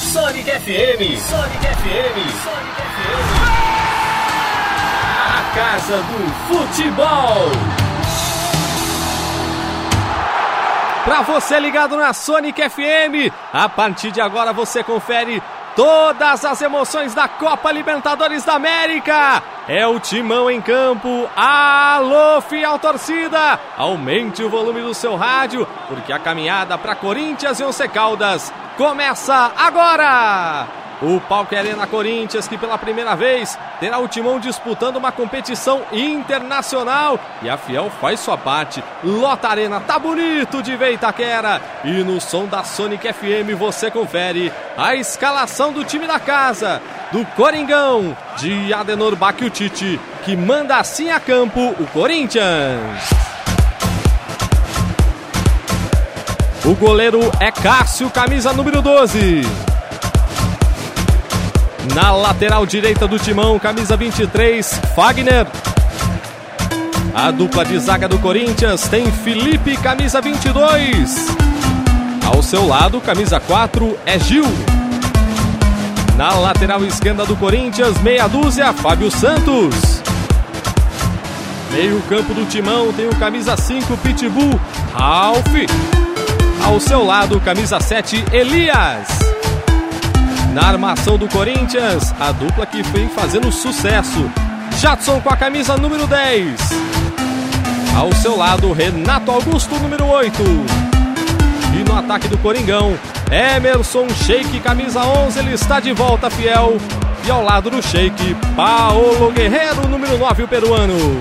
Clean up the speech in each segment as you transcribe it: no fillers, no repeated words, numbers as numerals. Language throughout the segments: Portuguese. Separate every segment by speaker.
Speaker 1: Sonic FM. Sonic FM. Sonic FM. A casa do futebol.
Speaker 2: Pra você ligado na Sonic FM, a partir de agora você confere todas as emoções da Copa Libertadores da América. É o Timão em campo. Alô, fiel torcida! Aumente o volume do seu rádio, porque a caminhada para Corinthians e Once Caldas começa agora! O palco é Arena Corinthians, que pela primeira vez terá o Timão disputando uma competição internacional. E a Fiel faz sua parte. Lota a Arena, tá bonito de ver Itaquera. E no som da Sonic FM você confere a escalação do time da casa, do Coringão, de Adenor Baciucci, que manda assim a campo o Corinthians. O goleiro é Cássio, camisa número 12. Na lateral direita do Timão, camisa 23, Fagner. A dupla de zaga do Corinthians tem Felipe, camisa 22. Ao seu lado, camisa 4, é Gil. Na lateral esquerda do Corinthians, meia dúzia, Fábio Santos. Meio campo do Timão tem o camisa 5, Pitbull, Ralf. Ao seu lado, camisa 7, Elias. Na armação do Corinthians, a dupla que vem fazendo sucesso, Jadson com a camisa número 10. Ao seu lado, Renato Augusto, número 8. E no ataque do Coringão, Emerson Sheik, camisa 11, ele está de volta, Fiel. E ao lado do Sheik, Paolo Guerreiro, número 9, o peruano.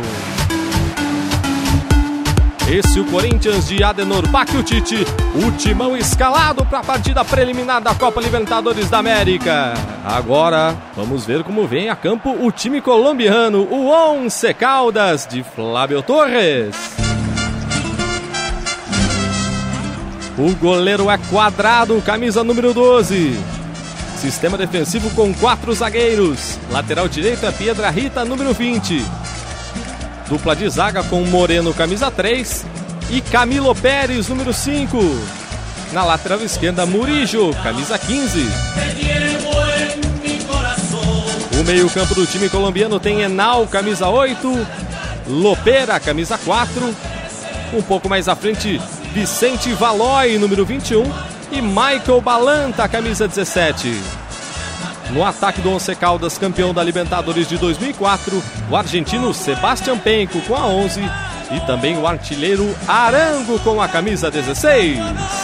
Speaker 2: Esse é o Corinthians de Adenor Baciucci, o Timão escalado para a partida preliminar da Copa Libertadores da América. Agora, vamos ver como vem a campo o time colombiano, o Once Caldas, de Flávio Torres. O goleiro é Quadrado, camisa número 12. Sistema defensivo com 4 zagueiros. Lateral direito é Piedra Rita, número 20. Dupla de zaga com Moreno, camisa 3, e Camilo Pérez, número 5. Na lateral esquerda, Murillo, camisa 15. O meio-campo do time colombiano tem Henao, camisa 8, Lopera, camisa 4. Um pouco mais à frente, Vicente Valoy, número 21, e Michael Balanta, camisa 17. No ataque do Once Caldas, campeão da Libertadores de 2004, o argentino Sebastián Penco com a 11 e também o artilheiro Arango com a camisa 16.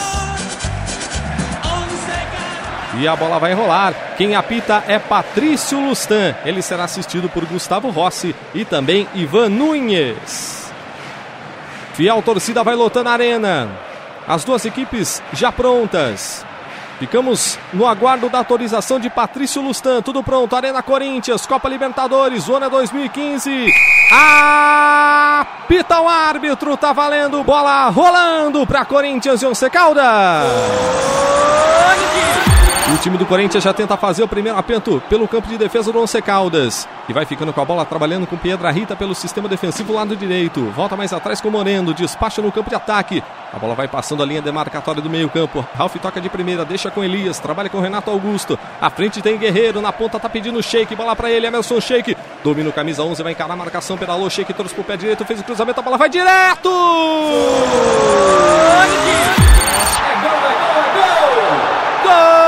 Speaker 2: E a bola vai rolar. Quem apita é Patrício Lustan. Ele será assistido por Gustavo Rossi e também Ivan Núñez. Fiel torcida vai lotando a arena. As duas equipes já prontas. Ficamos no aguardo da autorização de Patrício Lustan. Tudo pronto, Arena Corinthians, Copa Libertadores, Zona 2015. Apita o árbitro, tá valendo, bola rolando para Corinthians e Once Caldas. O time do Corinthians já tenta fazer o primeiro apento pelo campo de defesa do Once Caldas. E vai ficando com a bola, trabalhando com Piedra Rita pelo sistema defensivo lado direito. Volta mais atrás com o Moreno, despacha no campo de ataque. A bola vai passando a linha demarcatória do meio campo. Ralf toca de primeira, deixa com Elias, trabalha com Renato Augusto. À frente tem Guerreiro, na ponta tá pedindo Sheik, bola pra ele, Emerson Sheik. Domina o camisa 11, vai encarar a marcação, pedalou, Sheik trouxe pro pé direito, fez o cruzamento, a bola vai direto!
Speaker 1: É gol, é gol, é gol!
Speaker 2: Gol!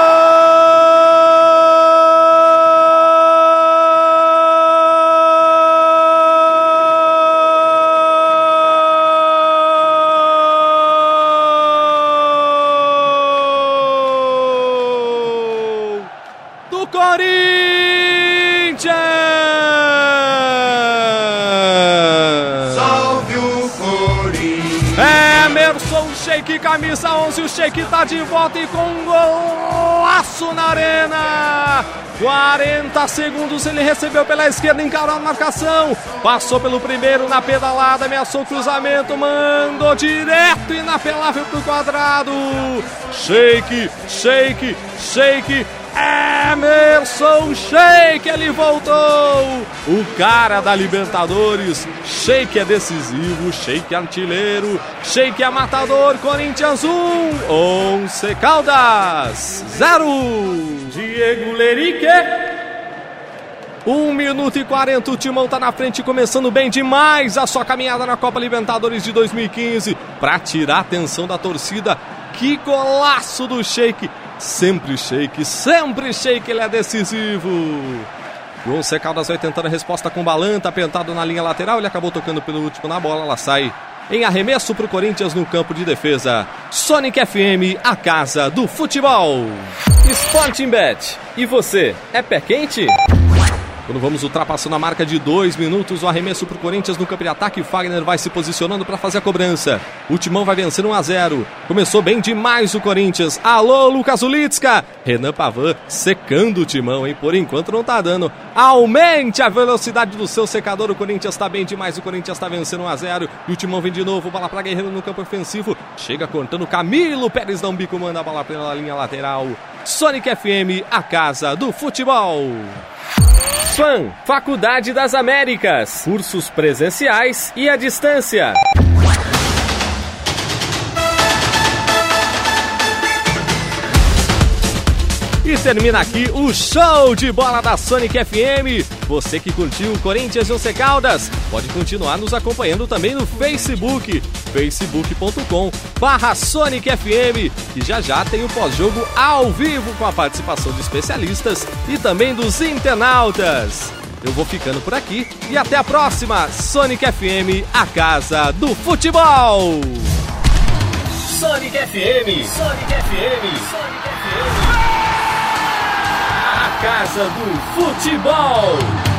Speaker 2: Corinthians!
Speaker 3: Salve o Corinthians!
Speaker 2: Emerson Sheik, camisa 11, o Sheik tá de volta e com um golaço na arena. 40 segundos, ele recebeu pela esquerda, encarou a marcação, passou pelo primeiro na pedalada, ameaçou o cruzamento, mandou direto, inapelável pro Quadrado. Sheik, Emerson Sheik, ele voltou! O cara da Libertadores. Sheik é decisivo, Sheik é artilheiro, Sheik é matador. Corinthians 1, Once Caldas 0.
Speaker 1: Diego Lerique.
Speaker 2: 1 minuto e 40, o Timão tá na frente, começando bem demais a sua caminhada na Copa Libertadores de 2015, para tirar a atenção da torcida. Que golaço do Sheik, sempre Sheik, ele é decisivo. O Once Caldas vai tentando a resposta com o Balan, tá pentado na linha lateral, ele acabou tocando pelo último na bola, ela sai em arremesso pro Corinthians no campo de defesa. Sonic FM, a casa do futebol.
Speaker 4: Sporting Bet, e você, é pé quente?
Speaker 2: Quando vamos ultrapassando a marca de 2 minutos, o arremesso para o Corinthians no campo de ataque. Fagner vai se posicionando para fazer a cobrança. O Timão vai vencer 1-0. Começou bem demais o Corinthians. Alô, Lucas Ulitska. Renan Pavan secando o Timão, hein? Por enquanto não tá dando. Aumente a velocidade do seu secador. O Corinthians tá bem demais. O Corinthians tá vencendo 1-0. E o Timão vem de novo. Bola para Guerreiro no campo ofensivo. Chega cortando Camilo Pérez, dá um bico, manda a bola pela linha lateral. Sonic FM, a casa do futebol.
Speaker 4: FAM, Faculdade das Américas, cursos presenciais e à distância.
Speaker 2: E termina aqui o show de bola da Sonic FM. Você que curtiu o Corinthians e Once Caldas, pode continuar nos acompanhando também no Facebook, facebook.com/Sonic FM, que já tem o pós-jogo ao vivo com a participação de especialistas e também dos internautas. Eu vou ficando por aqui e até a próxima. Sonic FM, a casa do futebol.
Speaker 1: Sonic FM. Sonic FM. Sonic FM. A casa do futebol.